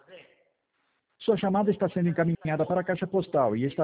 Sua chamada está sendo encaminhada para a caixa postal e está